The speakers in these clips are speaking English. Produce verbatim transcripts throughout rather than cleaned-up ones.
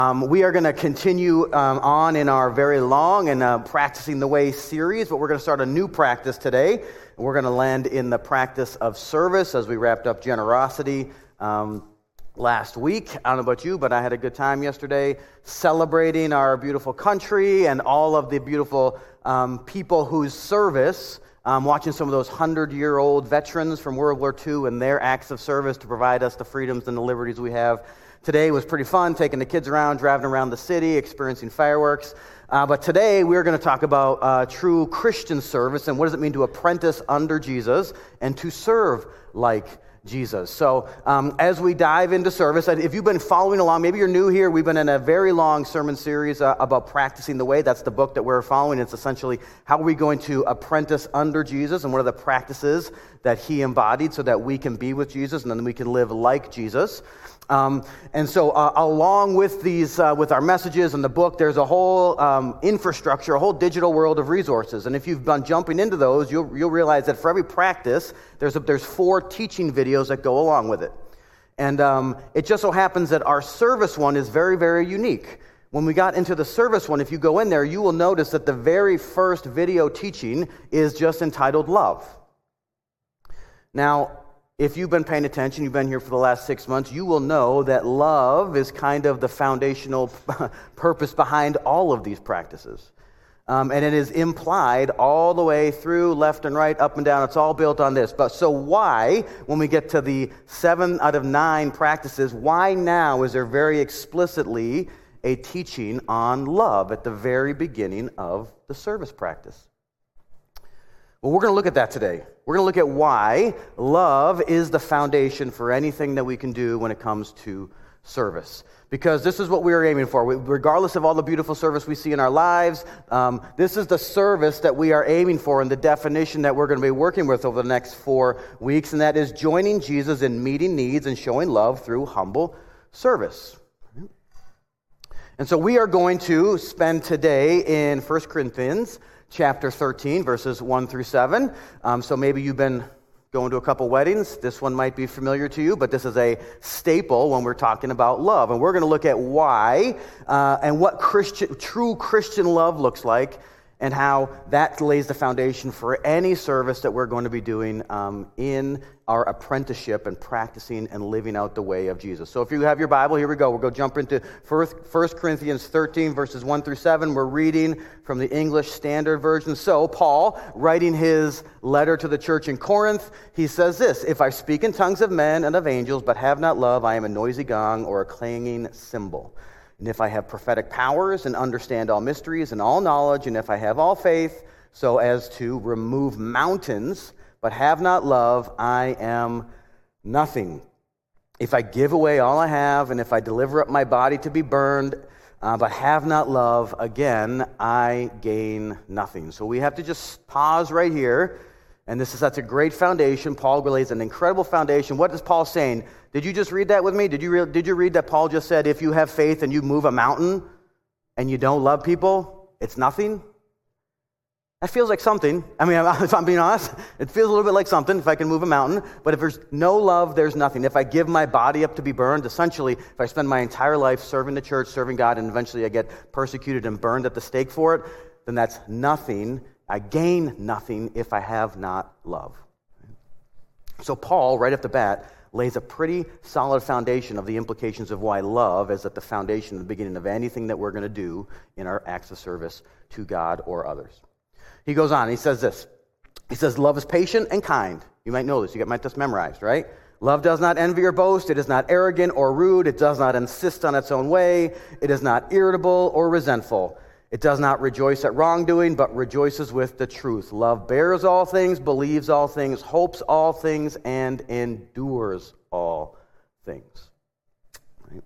Um, we are going to continue um, on in our very long and uh, Practicing the Way series, but we're going to start a new practice today. We're going to land in the practice of service as we wrapped up generosity um, last week. I don't know about you, but I had a good time yesterday celebrating our beautiful country and all of the beautiful um, people whose service, um, watching some of those hundred-year-old veterans from World War Two and their acts of service to provide us the freedoms and the liberties we have. Today was pretty fun, taking the kids around, driving around the city, experiencing fireworks. Uh, but today we're going to talk about uh, true Christian service and what does it mean to apprentice under Jesus and to serve like Jesus. So um, as we dive into service, if you've been following along, maybe you're new here, we've been in a very long sermon series uh, about Practicing the Way. That's the book that we're following. It's essentially how are we going to apprentice under Jesus and what are the practices that he embodied so that we can be with Jesus and then we can live like Jesus. Um, and so uh, along with these, uh, with our messages and the book, there's a whole um, infrastructure, a whole digital world of resources. And if you've been jumping into those, you'll, you'll realize that for every practice, there's, a, there's four teaching videos that go along with it. And um, it just so happens that our service one is very, very unique. When we got into the service one, if you go in there, you will notice that the very first video teaching is just entitled Love. Now, if you've been paying attention, you've been here for the last six months, you will know that love is kind of the foundational purpose behind all of these practices. Um, and it is implied all the way through, left and right, up and down. It's all built on this. But so why, when we get to the seven out of nine practices, why now is there very explicitly a teaching on love at the very beginning of the service practice? Well, we're going to look at that today. We're going to look at why love is the foundation for anything that we can do when it comes to service. Because this is what we are aiming for. We, regardless of all the beautiful service we see in our lives, um, this is the service that we are aiming for and the definition that we're going to be working with over the next four weeks, and that is joining Jesus in meeting needs and showing love through humble service. And so we are going to spend today in First Corinthians chapter thirteen, verses one through seven. Um, so maybe you've been going to a couple weddings. This one might be familiar to you, but this is a staple when we're talking about love. And we're going to look at why uh, and what Christian, true Christian love looks like and how that lays the foundation for any service that we're going to be doing um, in our apprenticeship and practicing and living out the way of Jesus. So if you have your Bible, here we go. We'll go jump into First Corinthians thirteen, verses one through seven. We're reading from the English Standard Version. So Paul, writing his letter to the church in Corinth, he says this: "If I speak in tongues of men and of angels, but have not love, I am a noisy gong or a clanging cymbal. And if I have prophetic powers and understand all mysteries and all knowledge, and if I have all faith so as to remove mountains, but have not love, I am nothing. If I give away all I have, and if I deliver up my body to be burned, uh, but have not love, again, I gain nothing." So we have to just pause right here. And this is that's a great foundation. Paul lays an incredible foundation. What is Paul saying? Did you just read that with me? Did you re- did you read that Paul just said, if you have faith and you move a mountain and you don't love people, it's nothing? That feels like something. I mean, if I'm being honest, it feels a little bit like something if I can move a mountain. But if there's no love, there's nothing. If I give my body up to be burned, essentially, if I spend my entire life serving the church, serving God, and eventually I get persecuted and burned at the stake for it, then that's nothing. I gain nothing if I have not love. So Paul, right off the bat, lays a pretty solid foundation of the implications of why love is at the foundation, the beginning of anything that we're going to do in our acts of service to God or others. He goes on, he says this. He says, "Love is patient and kind." You might know this, you got might just memorized, right? "Love does not envy or boast, it is not arrogant or rude, it does not insist on its own way, it is not irritable or resentful. It does not rejoice at wrongdoing, but rejoices with the truth. Love bears all things, believes all things, hopes all things, and endures all things." Right?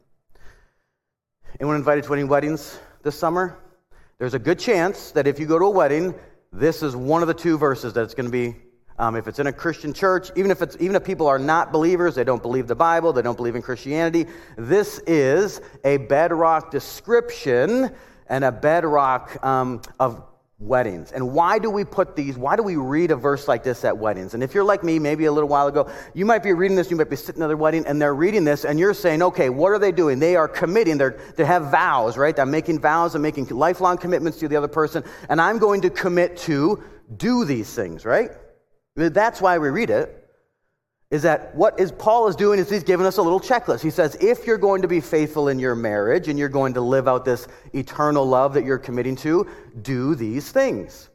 Anyone invited to any weddings this summer? There's a good chance that if you go to a wedding, this is one of the two verses that it's going to be. Um, if it's in a Christian church, even if it's even if people are not believers, they don't believe the Bible, they don't believe in Christianity, this is a bedrock description and a bedrock um, of weddings. And why do we put these, why do we read a verse like this at weddings? And if you're like me, maybe a little while ago, you might be reading this, you might be sitting at a wedding, and they're reading this, and you're saying, okay, what are they doing? They are committing, they're, they have vows, right? I'm making vows, I'm making lifelong commitments to the other person, and I'm going to commit to do these things, right? That's why we read it. Is that what is Paul is doing is he's giving us a little checklist. He says, if you're going to be faithful in your marriage and you're going to live out this eternal love that you're committing to, do these things.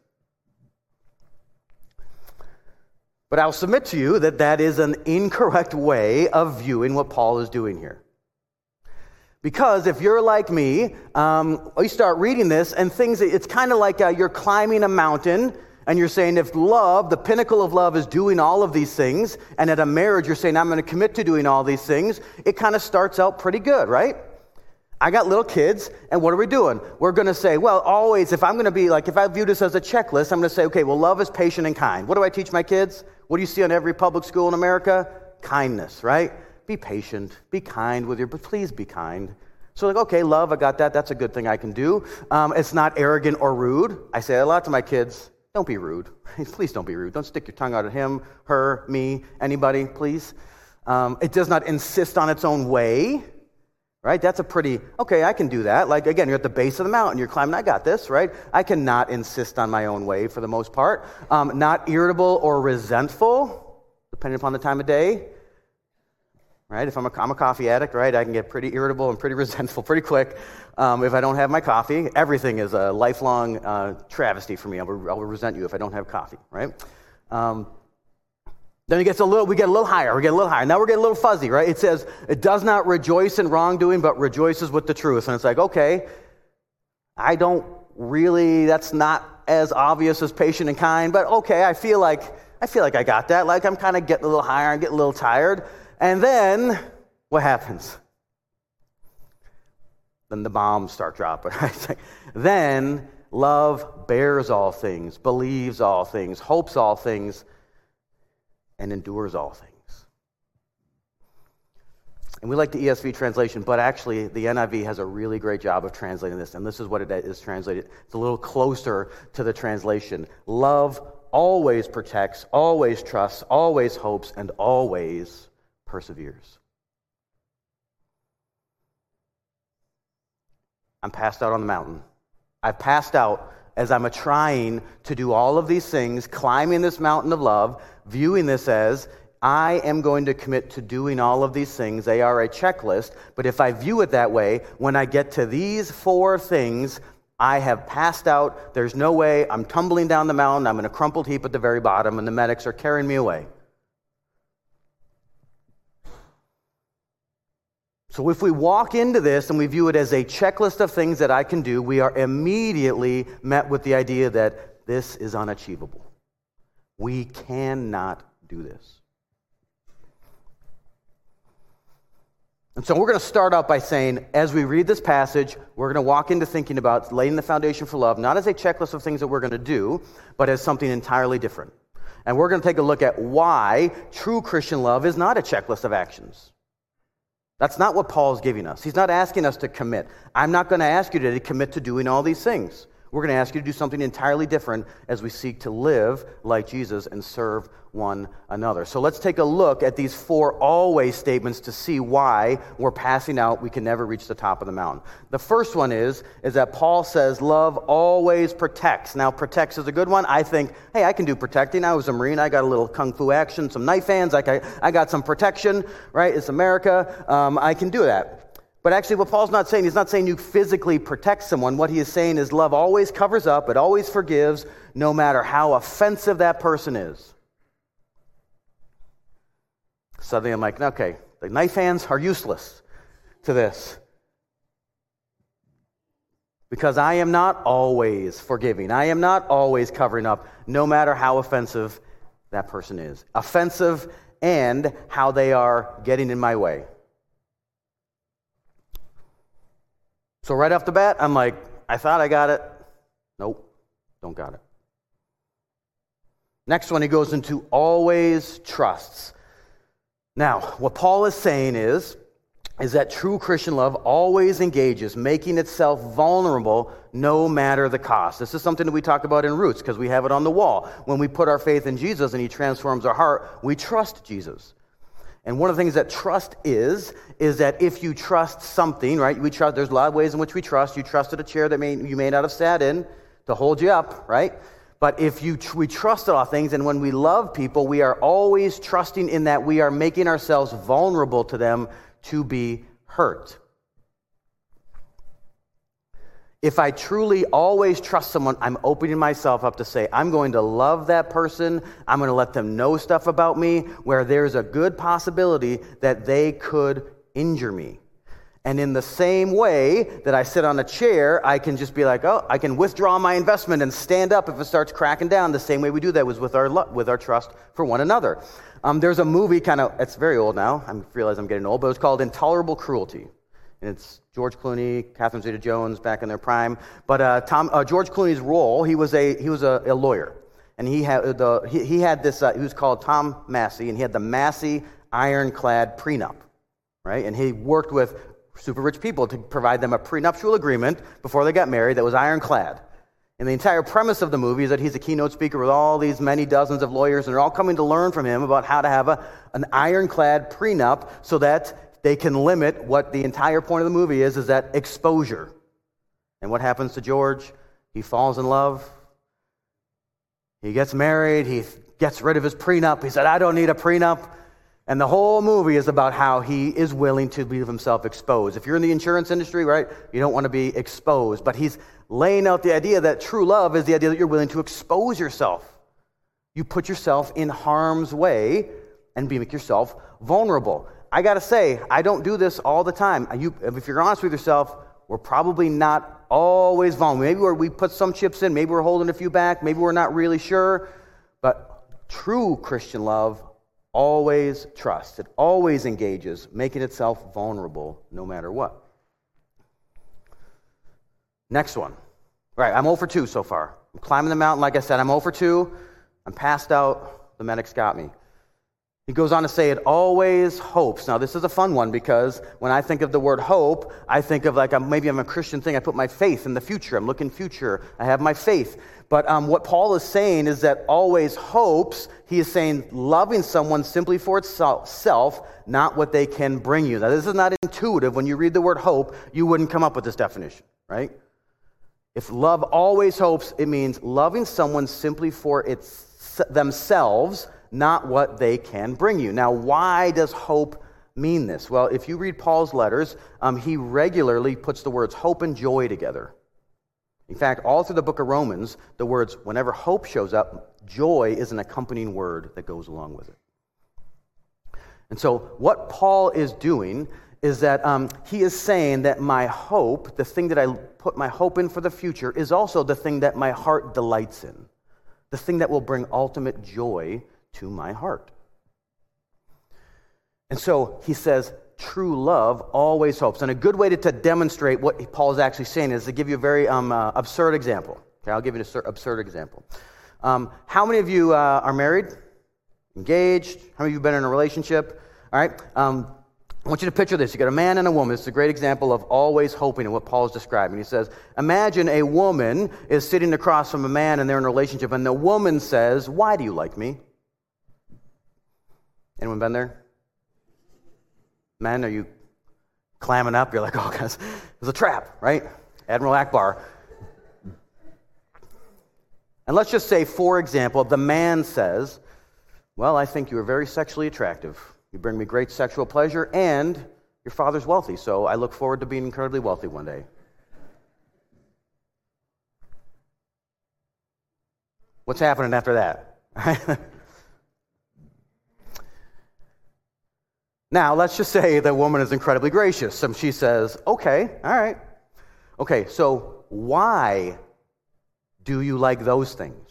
But I'll submit to you that that is an incorrect way of viewing what Paul is doing here. Because if you're like me, um, you start reading this and things, it's kind of like uh, you're climbing a mountain. And you're saying if love, the pinnacle of love is doing all of these things, and at a marriage you're saying I'm going to commit to doing all these things, it kind of starts out pretty good, right? I got little kids, and what are we doing? We're going to say, well, always, if I'm going to be like, if I view this as a checklist, I'm going to say, okay, well, love is patient and kind. What do I teach my kids? What do you see on every public school in America? Kindness, right? Be patient, be kind with your, but please be kind. So like, okay, love, I got that. That's a good thing I can do. Um, it's not arrogant or rude. I say a lot to my kids. Don't be rude. Please don't be rude. Don't stick your tongue out at him, her, me, anybody, please. Um, it does not insist on its own way, right? That's a pretty, okay, I can do that. Like, again, you're at the base of the mountain. You're climbing. I got this, right? I cannot insist on my own way for the most part. Um, not irritable or resentful, depending upon the time of day. Right? If I'm a, I'm a coffee addict, right, I can get pretty irritable and pretty resentful pretty quick um, if I don't have my coffee. Everything is a lifelong uh, travesty for me. I will, I will resent you if I don't have coffee, right? Um, then it gets a little, we get a little higher, we get a little higher. Now we're getting a little fuzzy, right? It says, it does not rejoice in wrongdoing, but rejoices with the truth. And it's like, okay, I don't really, that's not as obvious as patient and kind, but okay, I feel like, I feel like I got that. Like I'm kind of getting a little higher, I'm getting a little tired. And then, what happens? Then the bombs start dropping. Right? Then, love bears all things, believes all things, hopes all things, and endures all things. And we like the E S V translation, but actually the N I V has a really great job of translating this, and this is what it is translated. It's a little closer to the translation. Love always protects, always trusts, always hopes, and always perseveres. I'm passed out on the mountain. I've passed out as I'm trying to do all of these things, climbing this mountain of love, viewing this as I am going to commit to doing all of these things. They are a checklist, but if I view it that way, when I get to these four things, I have passed out. There's no way. I'm tumbling down the mountain. I'm in a crumpled heap at the very bottom, and the medics are carrying me away. So if we walk into this and we view it as a checklist of things that I can do, we are immediately met with the idea that this is unachievable. We cannot do this. And so we're going to start out by saying, as we read this passage, we're going to walk into thinking about laying the foundation for love, not as a checklist of things that we're going to do, but as something entirely different. And we're going to take a look at why true Christian love is not a checklist of actions. That's not what Paul's giving us. He's not asking us to commit. I'm not going to ask you today to commit to doing all these things. We're going to ask you to do something entirely different as we seek to live like Jesus and serve one another. So let's take a look at these four always statements to see why we're passing out. We can never reach the top of the mountain. The first one is, is that Paul says love always protects. Now, protects is a good one. I think, hey, I can do protecting. I was a Marine. I got a little kung fu action, some knife hands. I got, I got some protection, right? It's America. Um, I can do that. But actually what Paul's not saying, he's not saying you physically protect someone. What he is saying is love always covers up, it always forgives, no matter how offensive that person is. Suddenly I'm like, okay, the knife hands are useless to this. Because I am not always forgiving. I am not always covering up, no matter how offensive that person is. Offensive and how they are getting in my way. So right off the bat, I'm like, I thought I got it. Nope, don't got it. Next one, he goes into always trusts. Now, what Paul is saying is, is that true Christian love always engages, making itself vulnerable no matter the cost. This is something that we talk about in Roots because we have it on the wall. When we put our faith in Jesus and he transforms our heart, we trust Jesus. And one of the things that trust is, is that if you trust something, right, we trust, there's a lot of ways in which we trust. You trusted a chair that may, you may not have sat in to hold you up, right? But if you we trust all things, and when we love people, we are always trusting in that we are making ourselves vulnerable to them to be hurt. If I truly always trust someone, I'm opening myself up to say, I'm going to love that person. I'm going to let them know stuff about me where there's a good possibility that they could injure me. And in the same way that I sit on a chair, I can just be like, oh, I can withdraw my investment and stand up if it starts cracking down. The same way we do that was with our with our trust for one another. Um, there's a movie, kind of, it's very old now. I realize I'm getting old, but it's called Intolerable Cruelty. And it's George Clooney, Catherine Zeta-Jones back in their prime. But uh, Tom, uh, George Clooney's role, he was a he was a, a lawyer, and he had the he, he had this. Uh, he was called Tom Massey, and he had the Massey ironclad prenup, right? And he worked with super rich people to provide them a prenuptial agreement before they got married that was ironclad. And the entire premise of the movie is that he's a keynote speaker with all these many dozens of lawyers, and they're all coming to learn from him about how to have a, an ironclad prenup so that they can limit what the entire point of the movie is, is that exposure. And what happens to George? He falls in love. He gets married. He gets rid of his prenup. He said, I don't need a prenup. And the whole movie is about how he is willing to leave himself exposed. If you're in the insurance industry, right, you don't want to be exposed. But he's laying out the idea that true love is the idea that you're willing to expose yourself. You put yourself in harm's way and be, make yourself vulnerable. I got to say, I don't do this all the time. You, if you're honest with yourself, we're probably not always vulnerable. Maybe we're, we put some chips in. Maybe we're holding a few back. Maybe we're not really sure. But true Christian love always trusts. It always engages, making itself vulnerable no matter what. Next one. All right, I'm zero for two so far. I'm climbing the mountain, like I said. I'm zero for two. I'm passed out. The medic's got me. He goes on to say, it always hopes. Now, this is a fun one because when I think of the word hope, I think of like a, maybe I'm a Christian thing. I put my faith in the future. I'm looking future. I have my faith. But um, what Paul is saying is that always hopes. He is saying loving someone simply for itself, not what they can bring you. Now, this is not intuitive. When you read the word hope, you wouldn't come up with this definition, right? If love always hopes, it means loving someone simply for its themselves, not what they can bring you. Now, why does hope mean this? Well, if you read Paul's letters, um, he regularly puts the words hope and joy together. In fact, all through the book of Romans, the words, whenever hope shows up, joy is an accompanying word that goes along with it. And so what Paul is doing is that um, he is saying that my hope, the thing that I put my hope in for the future, is also the thing that my heart delights in, the thing that will bring ultimate joy to my heart. And so he says, true love always hopes. And a good way to, to demonstrate what Paul is actually saying is to give you a very um, uh, absurd example. Okay, I'll give you an absurd example. Um, how many of you uh, are married, engaged? How many of you have been in a relationship? All right. Um, I want you to picture this. You got a man and a woman. It's a great example of always hoping and what Paul is describing. He says, imagine a woman is sitting across from a man and they're in a relationship, and the woman says, why do you like me? Anyone been there? Men, are you clamming up? You're like, oh, guys, it was a trap, right? Admiral Akbar. And let's just say, for example, the man says, well, I think you are very sexually attractive. You bring me great sexual pleasure, and your father's wealthy, so I look forward to being incredibly wealthy one day. What's happening after that? Now, let's just say the woman is incredibly gracious. And she says, okay, all right. Okay, so why do you like those things?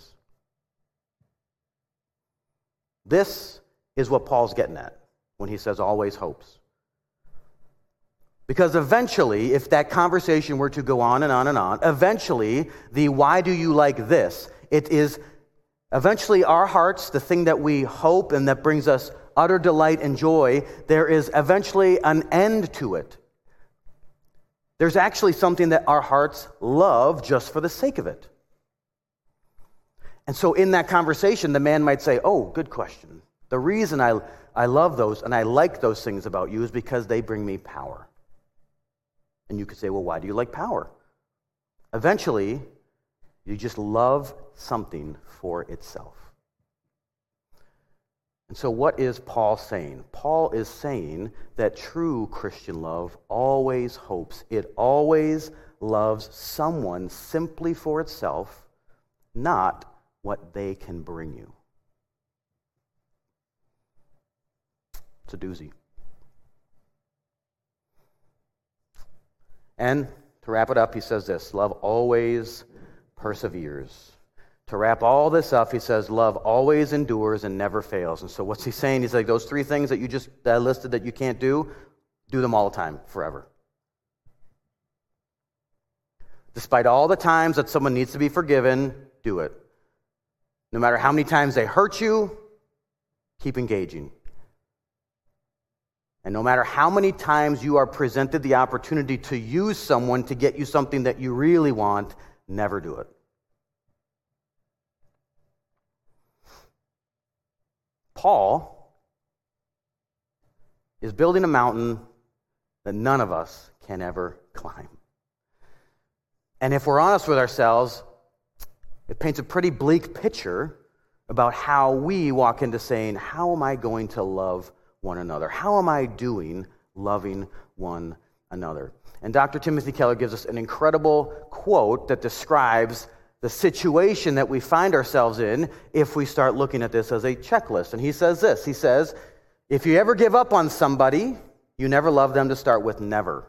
This is what Paul's getting at when he says always hopes. Because eventually, if that conversation were to go on and on and on, eventually, the why do you like this, it is eventually our hearts, the thing that we hope and that brings us utter delight and joy, there is eventually an end to it. There's actually something that our hearts love just for the sake of it. And so in that conversation, the man might say, oh, good question. The reason I, I love those and I like those things about you is because they bring me power. And you could say, well, why do you like power? Eventually, you just love something for itself. And so what is Paul saying? Paul is saying that true Christian love always hopes. It always loves someone simply for itself, not what they can bring you. It's a doozy. And to wrap it up, he says this, love always perseveres. To wrap all this up, he says, love always endures and never fails. And so what's he saying? He's like, those three things that you just that listed that you can't do, do them all the time, forever. Despite all the times that someone needs to be forgiven, do it. No matter how many times they hurt you, keep engaging. And no matter how many times you are presented the opportunity to use someone to get you something that you really want, never do it. Paul is building a mountain that none of us can ever climb. And if we're honest with ourselves, it paints a pretty bleak picture about how we walk into saying, how am I going to love one another? How am I doing loving one another? And Doctor Timothy Keller gives us an incredible quote that describes the situation that we find ourselves in if we start looking at this as a checklist. And he says this, he says, if you ever give up on somebody, you never love them to start with, never.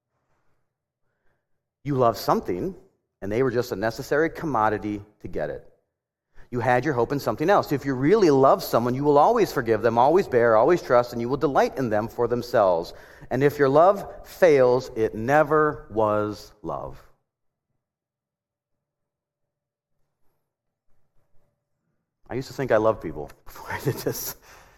You love something, and they were just a necessary commodity to get it. You had your hope in something else. If you really love someone, you will always forgive them, always bear, always trust, and you will delight in them for themselves. And if your love fails, it never was love. I used to think I loved people before I did this.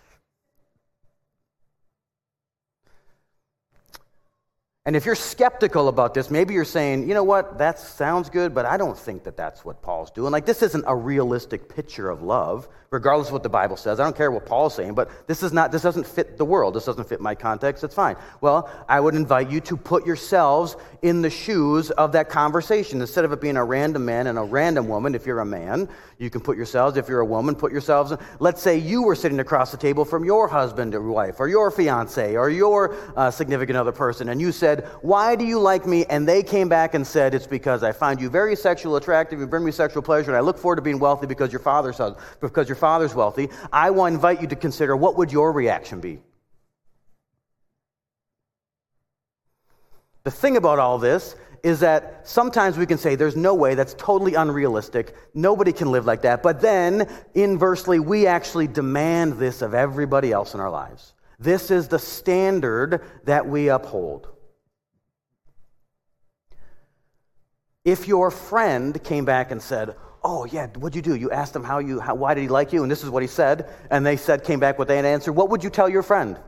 And if you're skeptical about this, maybe you're saying, you know what, that sounds good, but I don't think that that's what Paul's doing. Like, this isn't a realistic picture of love, regardless of what the Bible says. I don't care what Paul's saying, but this is not. This doesn't fit the world. This doesn't fit my context. It's fine. Well, I would invite you to put yourselves in the shoes of that conversation. Instead of it being a random man and a random woman, if you're a man, you can put yourselves. If you're a woman, put yourselves in. Let's say you were sitting across the table from your husband or wife, or your fiance, or your uh, significant other person, and you said, why do you like me? And they came back and said, it's because I find you very sexual attractive, you bring me sexual pleasure, and I look forward to being wealthy because your father's because your father's wealthy. I want to invite you to consider, what would your reaction be? The thing about all this is that sometimes we can say, there's no way, that's totally unrealistic, nobody can live like that, but then, inversely, we actually demand this of everybody else in our lives. This is the standard that we uphold. If your friend came back and said, oh, yeah, what'd you do? You asked him how you, how, why did he like you? And this is what he said. And they said, came back with an answer. What would you tell your friend?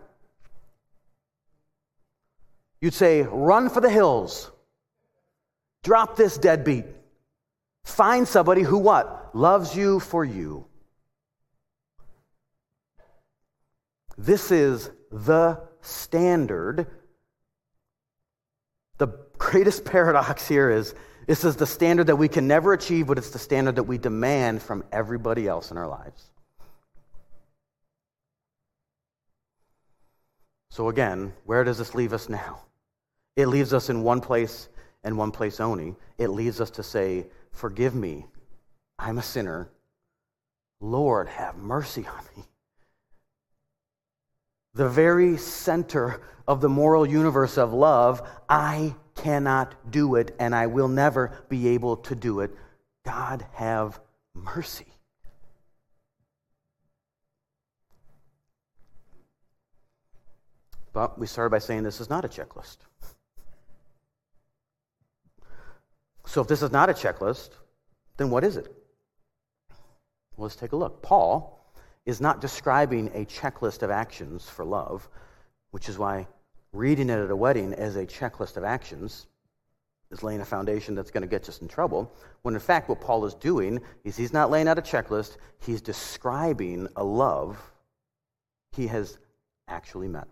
You'd say, run for the hills. Drop this deadbeat. Find somebody who what? Loves you for you. This is the standard. The greatest paradox here is, this is the standard that we can never achieve, but it's the standard that we demand from everybody else in our lives. So again, where does this leave us now? It leaves us in one place and one place only. It leaves us to say, forgive me, I'm a sinner. Lord, have mercy on me. The very center of the moral universe of love, I cannot do it, and I will never be able to do it. God, have mercy. But we started by saying this is not a checklist. So if this is not a checklist, then what is it? Well, let's take a look. Paul is not describing a checklist of actions for love, which is why reading it at a wedding as a checklist of actions is laying a foundation that's going to get us in trouble, when in fact what Paul is doing is he's not laying out a checklist, he's describing a love he has actually met.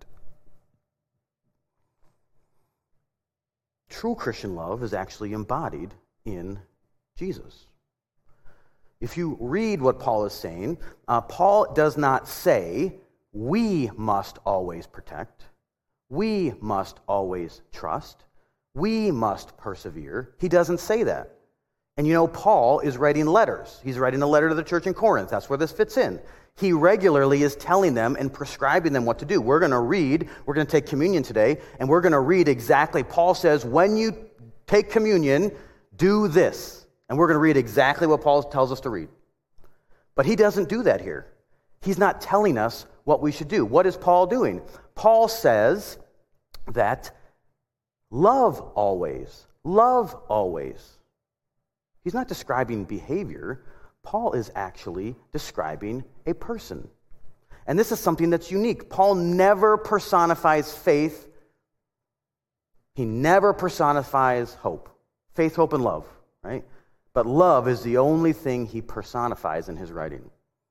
True Christian love is actually embodied in Jesus. If you read what Paul is saying, uh, Paul does not say, we must always protect, we must always trust, we must persevere. He doesn't say that. And you know, Paul is writing letters. He's writing a letter to the church in Corinth. That's where this fits in. He regularly is telling them and prescribing them what to do. We're going to read, we're going to take communion today, and we're going to read exactly, Paul says, when you take communion, do this. And we're going to read exactly what Paul tells us to read. But he doesn't do that here. He's not telling us what we should do. What is Paul doing? Paul says that love always, love always. He's not describing behavior. Paul is actually describing a person. And this is something that's unique. Paul never personifies faith. He never personifies hope. Faith, hope, and love, right? But love is the only thing he personifies in his writing.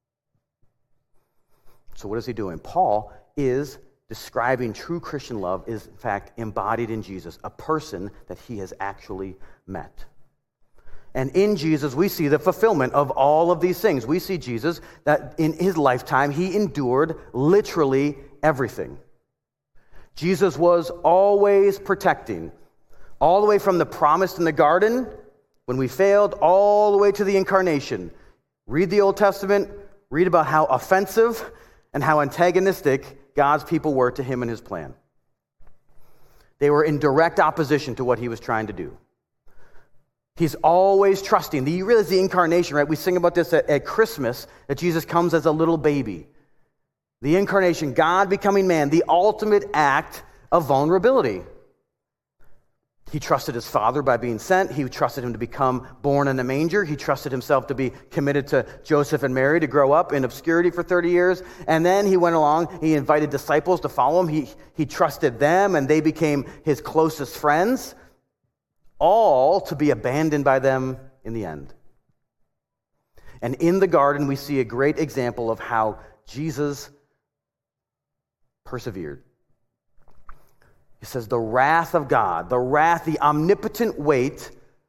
So what is he doing? Paul is describing true Christian love is, in fact, embodied in Jesus, a person that he has actually met. And in Jesus, we see the fulfillment of all of these things. We see Jesus that in his lifetime, he endured literally everything. Jesus was always protecting, all the way from the promise in the garden, when we failed, all the way to the incarnation. Read the Old Testament, read about how offensive and how antagonistic God's people were to him and his plan. They were in direct opposition to what he was trying to do. He's always trusting. You realize the incarnation, right? We sing about this at, at Christmas, that Jesus comes as a little baby. The incarnation, God becoming man, the ultimate act of vulnerability. He trusted his Father by being sent. He trusted him to become born in a manger. He trusted himself to be committed to Joseph and Mary to grow up in obscurity for thirty years. And then he went along, he invited disciples to follow him. He, he trusted them, and they became his closest friends, all to be abandoned by them in the end. And in the garden, we see a great example of how Jesus persevered. He says the wrath of God, the wrath, the omnipotent weight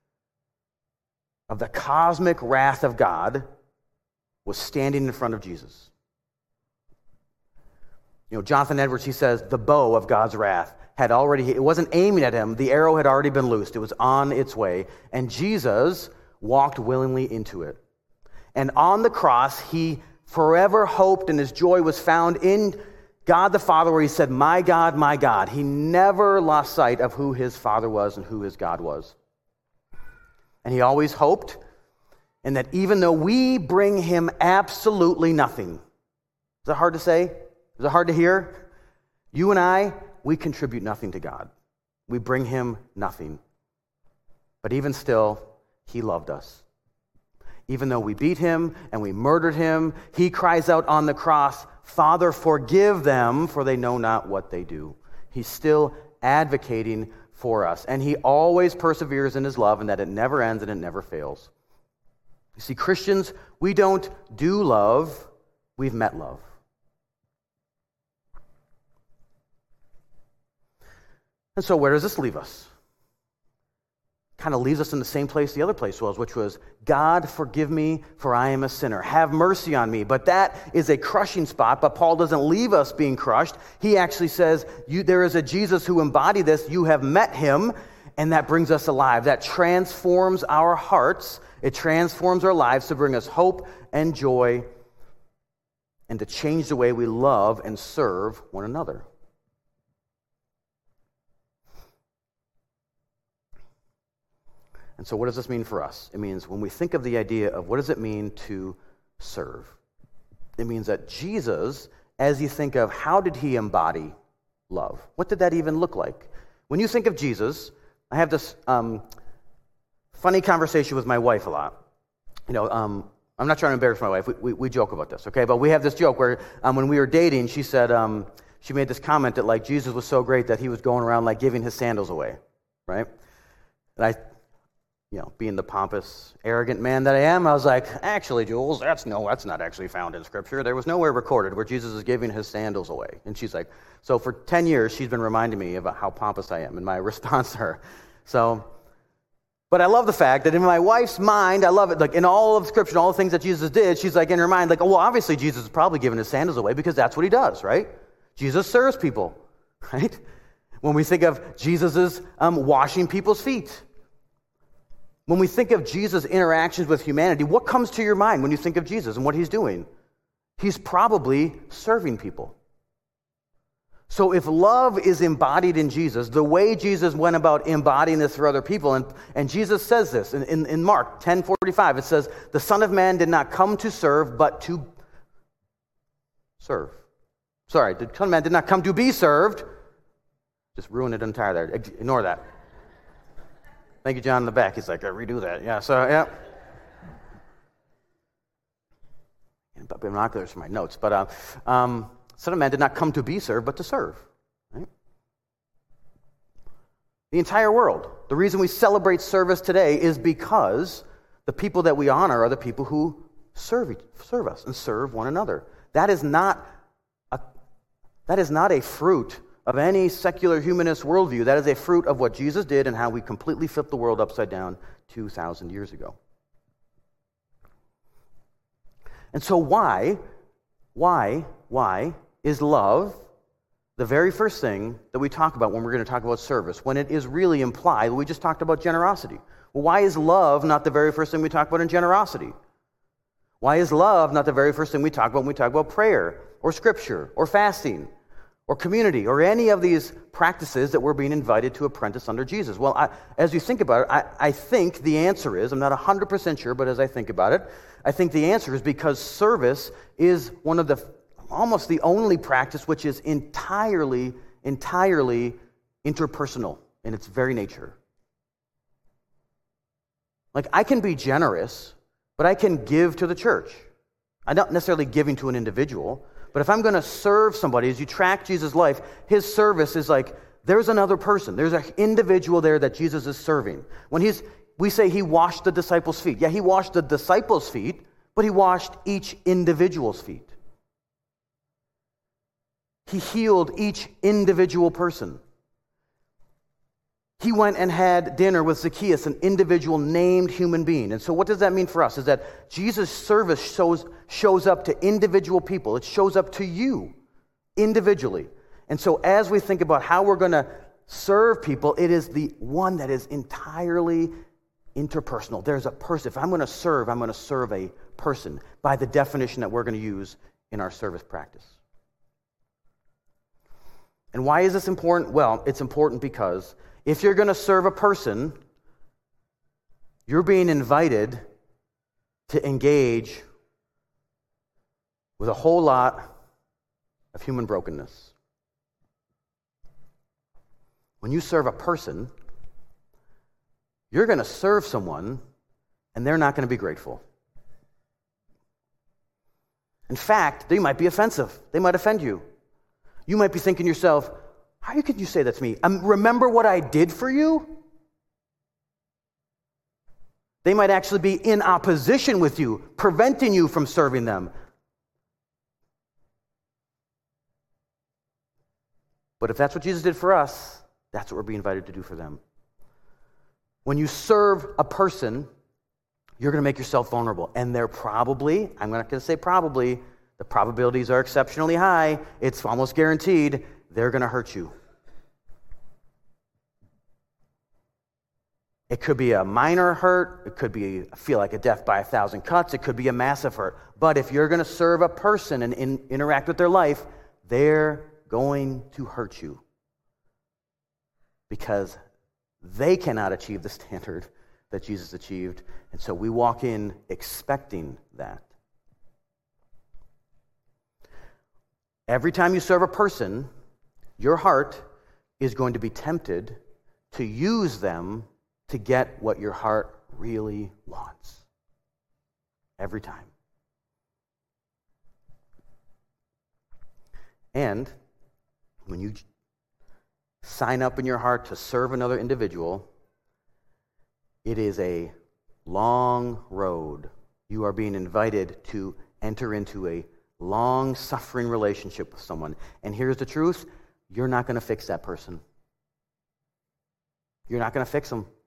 of the cosmic wrath of God was standing in front of Jesus. You know, Jonathan Edwards, he says, the bow of God's wrath had already, it wasn't aiming at him, the arrow had already been loosed, it was on its way, and Jesus walked willingly into it. And on the cross, he forever hoped, and his joy was found in God the Father, where he said, my God, my God. He never lost sight of who his Father was and who his God was. And he always hoped, and that even though we bring him absolutely nothing, is that hard to say? Is it hard to hear? You and I, we contribute nothing to God. We bring him nothing. But even still, he loved us. Even though we beat him and we murdered him, he cries out on the cross, Father, forgive them, for they know not what they do. He's still advocating for us. And he always perseveres in his love, and that it never ends and it never fails. You see, Christians, we don't do love, we've met love. And so where does this leave us? Kind of leaves us in the same place the other place was, which was, God, forgive me, for I am a sinner. Have mercy on me. But that is a crushing spot, but Paul doesn't leave us being crushed. He actually says, you, there is a Jesus who embodied this. You have met him, and that brings us alive. That transforms our hearts. It transforms our lives to bring us hope and joy and to change the way we love and serve one another. And so what does this mean for us? It means when we think of the idea of what does it mean to serve, it means that Jesus, as you think of how did he embody love, what did that even look like? When you think of Jesus, I have this um, funny conversation with my wife a lot. You know, um, I'm not trying to embarrass my wife. We, we, we joke about this, okay? But we have this joke where um, when we were dating, she said, um, she made this comment that, like, Jesus was so great that he was going around, like, giving his sandals away, right? And I, you know, being the pompous, arrogant man that I am, I was like, actually, Jules, that's no, that's not actually found in Scripture. There was nowhere recorded where Jesus is giving his sandals away. And she's like, so for ten years, she's been reminding me about how pompous I am in my response to her. So, but I love the fact that in my wife's mind, I love it, like in all of Scripture, all the things that Jesus did, she's like in her mind, like, oh, well, obviously Jesus is probably giving his sandals away because that's what he does, right? Jesus serves people, right? When we think of Jesus' um, washing people's feet. When we think of Jesus' interactions with humanity, what comes to your mind when you think of Jesus and what he's doing? He's probably serving people. So if love is embodied in Jesus, the way Jesus went about embodying this for other people, and, and Jesus says this in, in, in Mark ten forty-five, it says, the Son of Man did not come to serve, but to serve. Sorry, the Son of Man did not come to be served. Just ruined it entirely there. Ignore that. Thank you, John, in the back. He's like, I redo that. Yeah, so, yeah. Binoculars for my notes. But uh, um, Son of Man did not come to be served, but to serve. Right? The entire world. The reason we celebrate service today is because the people that we honor are the people who serve each, serve us and serve one another. That is not a, that is not a fruit of any secular humanist worldview. That is a fruit of what Jesus did and how we completely flipped the world upside down two thousand years ago. And so why, why, why is love the very first thing that we talk about when we're going to talk about service, when it is really implied? We just talked about generosity. Well, why is love not the very first thing we talk about in generosity? Why is love not the very first thing we talk about when we talk about prayer or scripture or fasting or community, or any of these practices that we're being invited to apprentice under Jesus? Well, I, as you think about it, I, I think the answer is, I'm not one hundred percent sure, but as I think about it, I think the answer is because service is one of the, almost the only practice which is entirely, entirely interpersonal in its very nature. Like, I can be generous, but I can give to the church. I'm not necessarily giving to an individual, but if I'm going to serve somebody, as you track Jesus' life, his service is like, there's another person. There's an individual there that Jesus is serving. When he's, we say he washed the disciples' feet. Yeah, he washed the disciples' feet, but he washed each individual's feet. He healed each individual person. He went and had dinner with Zacchaeus, an individual named human being. And so what does that mean for us? Is that Jesus' service shows, shows up to individual people. It shows up to you individually. And so as we think about how we're going to serve people, it is the one that is entirely interpersonal. There's a person. If I'm going to serve, I'm going to serve a person by the definition that we're going to use in our service practice. And why is this important? Well, it's important because if you're going to serve a person, you're being invited to engage with a whole lot of human brokenness. When you serve a person, you're going to serve someone, and they're not going to be grateful. In fact, they might be offensive. They might offend you. You might be thinking to yourself, how could you say that to me? Um, remember what I did for you? They might actually be in opposition with you, preventing you from serving them. But if that's what Jesus did for us, that's what we're being invited to do for them. When you serve a person, you're going to make yourself vulnerable. And they're probably, I'm not going to say probably, the probabilities are exceptionally high, it's almost guaranteed, they're going to hurt you. It could be a minor hurt. It could be feel like a death by a thousand cuts. It could be a massive hurt. But if you're going to serve a person and in, interact with their life, they're going to hurt you because they cannot achieve the standard that Jesus achieved. And so we walk in expecting that. Every time you serve a person, your heart is going to be tempted to use them to get what your heart really wants. Every time. And when you sign up in your heart to serve another individual, it is a long road. You are being invited to enter into a long-suffering relationship with someone. And here's the truth, you're not going to fix that person. You're not going to fix them.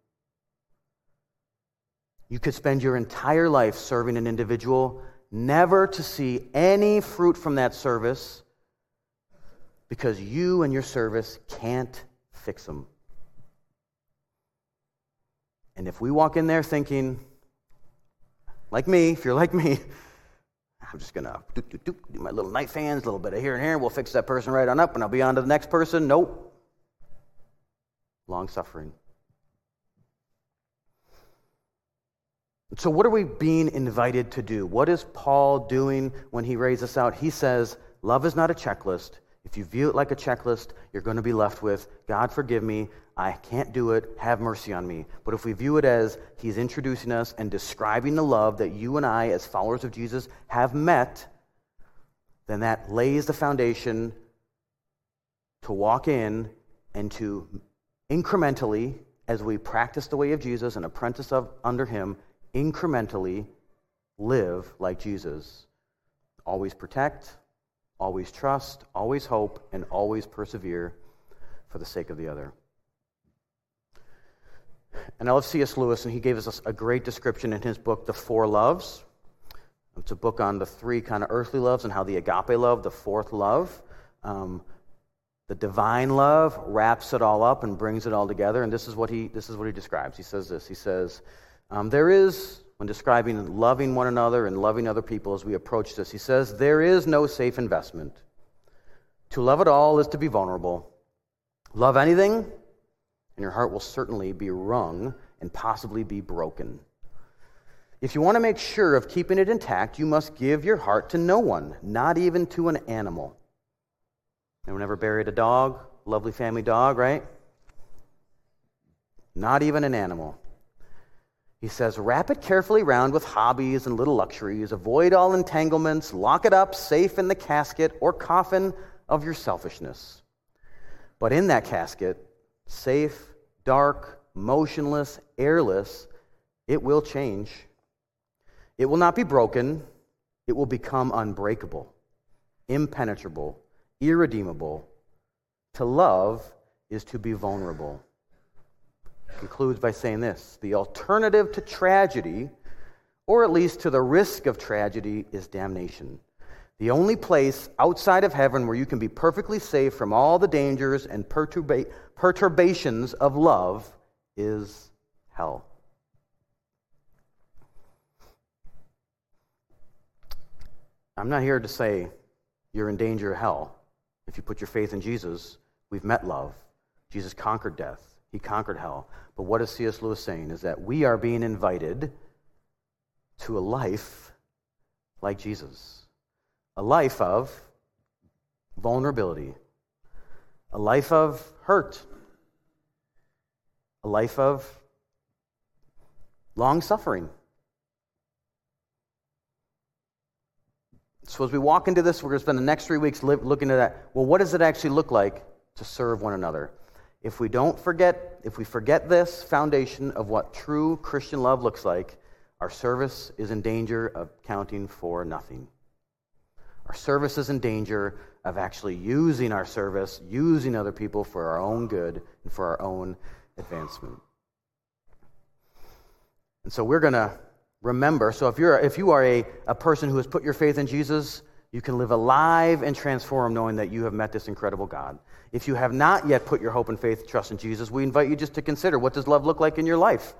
You could spend your entire life serving an individual, never to see any fruit from that service, because you and your service can't fix them. And if we walk in there thinking, like me, if you're like me, I'm just going to do, do, do, do my little knife hands, a little bit of here and here, we'll fix that person right on up, and I'll be on to the next person. Nope. Long suffering. So what are we being invited to do? What is Paul doing when he lays this out? He says, love is not a checklist. If you view it like a checklist, you're going to be left with, God, forgive me, I can't do it, have mercy on me. But if we view it as he's introducing us and describing the love that you and I, as followers of Jesus, have met, then that lays the foundation to walk in and to incrementally, as we practice the way of Jesus and apprentice of under him, incrementally live like Jesus. Always protect, always trust, always hope, and always persevere for the sake of the other. And I love C S Lewis, and he gave us a great description in his book, The Four Loves. It's a book on the three kind of earthly loves and how the agape love, the fourth love, um, the divine love, wraps it all up and brings it all together. And this is what he this is what he describes. He says this. He says, um, there is, when describing loving one another and loving other people as we approach this, he says, there is no safe investment. To love at all is to be vulnerable. Love anything, and your heart will certainly be wrung and possibly be broken. If you want to make sure of keeping it intact, you must give your heart to no one, not even to an animal. Anyone ever buried a dog? Lovely family dog, right? Not even an animal. He says, wrap it carefully round with hobbies and little luxuries. Avoid all entanglements. Lock it up safe in the casket or coffin of your selfishness. But in that casket, safe, dark, motionless, airless, it will change. It will not be broken. It will become unbreakable, impenetrable, irredeemable. To love is to be vulnerable. Concludes by saying this: the alternative to tragedy, or at least to the risk of tragedy, is damnation. The only place outside of heaven where you can be perfectly safe from all the dangers and perturba- perturbations of love is hell. I'm not here to say you're in danger of hell. If you put your faith in Jesus, we've met love. Jesus conquered death. He conquered hell. But what is C S Lewis saying is that we are being invited to a life like Jesus. A life of vulnerability. A life of hurt. A life of long suffering. So as we walk into this, we're going to spend the next three weeks li- looking at that. Well, what does it actually look like to serve one another? If we don't forget, if we forget this foundation of what true Christian love looks like, our service is in danger of counting for nothing. Our service is in danger of actually using our service, using other people for our own good and for our own advancement. And so we're going to remember, so if you're if you are a, a person who has put your faith in Jesus, you can live alive and transform knowing that you have met this incredible God. If you have not yet put your hope and faith, trust in Jesus, we invite you just to consider, what does love look like in your life?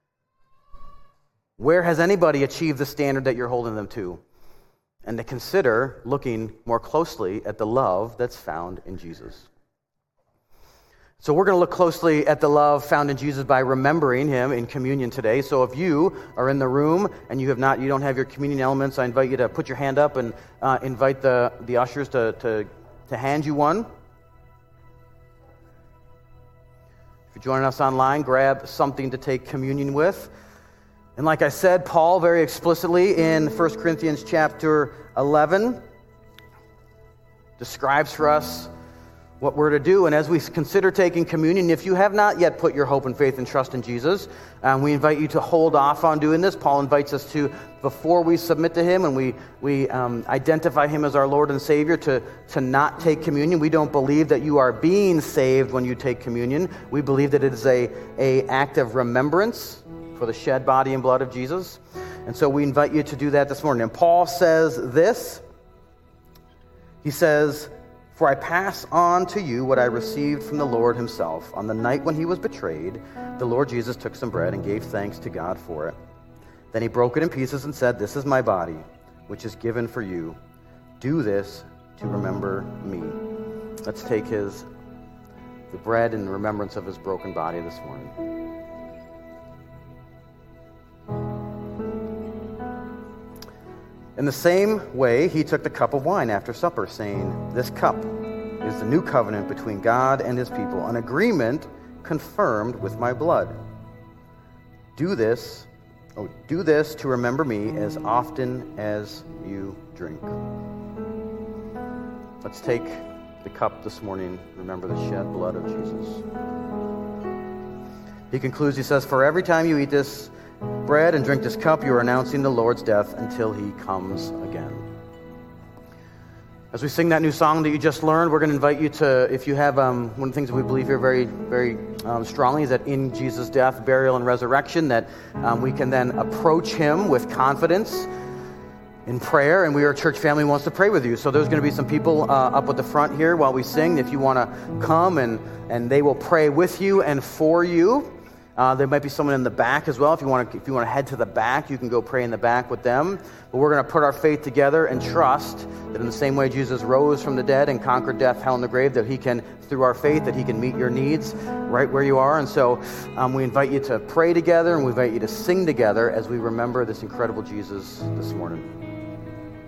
Where has anybody achieved the standard that you're holding them to? And to consider looking more closely at the love that's found in Jesus. So we're going to look closely at the love found in Jesus by remembering him in communion today. So if you are in the room and you have not, you don't have your communion elements, I invite you to put your hand up and uh, invite the, the ushers to, to, to hand you one. If you're joining us online, grab something to take communion with. And like I said, Paul very explicitly in First Corinthians chapter eleven describes for us what we're to do. And as we consider taking communion, if you have not yet put your hope and faith and trust in Jesus, um, we invite you to hold off on doing this. Paul invites us to, before we submit to him and we, we um, identify him as our Lord and Savior, to, to not take communion. We don't believe that you are being saved when you take communion. We believe that it is a, a act of remembrance for the shed body and blood of Jesus. And so we invite you to do that this morning. And Paul says this. He says, "For I pass on to you what I received from the Lord himself. On the night when he was betrayed, the Lord Jesus took some bread and gave thanks to God for it. Then he broke it in pieces and said, 'This is my body, which is given for you. Do this to remember me.'" Let's take his the bread in remembrance of his broken body this morning. In the same way, he took the cup of wine after supper, saying, "This cup is the new covenant between God and his people, an agreement confirmed with my blood. Do this, oh, do this to remember me as often as you drink." Let's take the cup this morning, remember the shed blood of Jesus. He concludes, he says, "For every time you eat this bread and drink this cup, you are announcing the Lord's death until he comes again." As we sing that new song that you just learned, we're going to invite you to, if you have, um, one of the things that we believe here very, very um, strongly is that in Jesus' death, burial, and resurrection, that um, we can then approach him with confidence in prayer, and we, our church family, wants to pray with you. So there's going to be some people uh, up at the front here while we sing. If you want to come, and, and they will pray with you and for you. Uh, there might be someone in the back as well. If you want to, if you want to head to the back, you can go pray in the back with them. But we're going to put our faith together and trust that in the same way Jesus rose from the dead and conquered death, hell, and the grave, that he can, through our faith, that he can meet your needs right where you are. And so um, we invite you to pray together, and we invite you to sing together as we remember this incredible Jesus this morning.